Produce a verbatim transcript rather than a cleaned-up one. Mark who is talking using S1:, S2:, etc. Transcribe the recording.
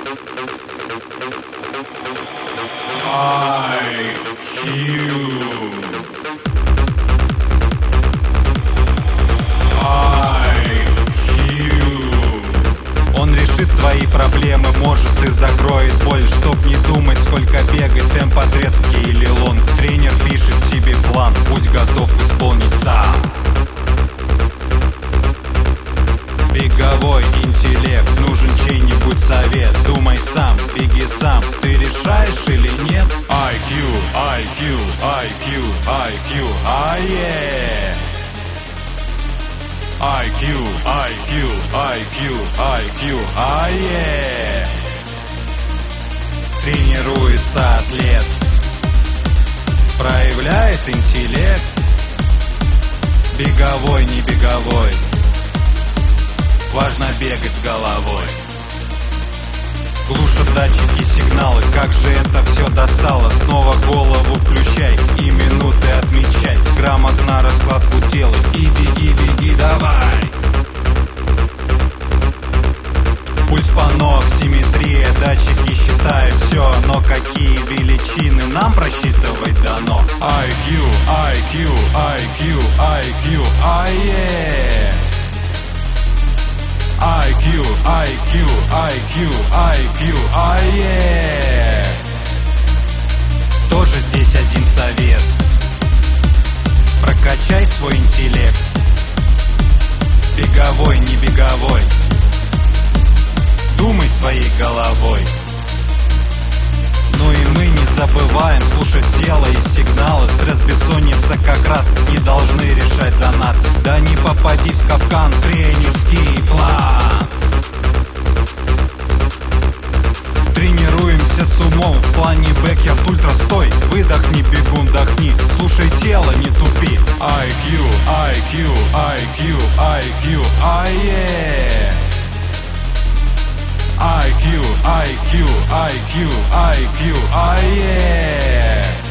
S1: ай кью.
S2: Он решит твои проблемы, может и закроет боль. Чтоб не думать, сколько бегать, темп отрезки или лонг. Тренер пишет тебе план, будь готов исполнить сам. Беговой интеллект, нужен чей-нибудь совет. Думай сам, беги сам, ты решаешь или нет?
S1: ай кью, ай кью, ай кью, ай кью, ай е. ай кью, ай кью, ай кью, ай кью, ай е.
S2: Тренируется атлет, проявляет интеллект. Беговой, не беговой, важно бегать с головой. Глушат датчики сигналы, как же это все достало. Снова голову включай и минуты отмечай. Грамотно раскладку делай и беги, беги, давай. Пульс по ног, симметрия, датчики считают все. Но какие величины нам просчитывать дано?
S1: ай кью, ай кью, ай кью, ай кью, ай е. ай кью, ай кью, ай кью, ай кью, ай е.
S2: Тоже здесь один совет: прокачай свой интеллект. Беговой, не беговой, думай своей головой. Ну и мы не забываем слушать тело и сигналы. Стресс, бессонница как раз не должны решать за нас. Да не попадись в капкан, тренерский план. Тренируемся с умом в плане бэкярд ультра. Стой, выдохни, бегун, вдохни. Слушай тело, не тупи.
S1: ай кью, ай кью, ай кью, ай кью, ай е. ай кью, ай кью, ай кью, ай кью, ай е.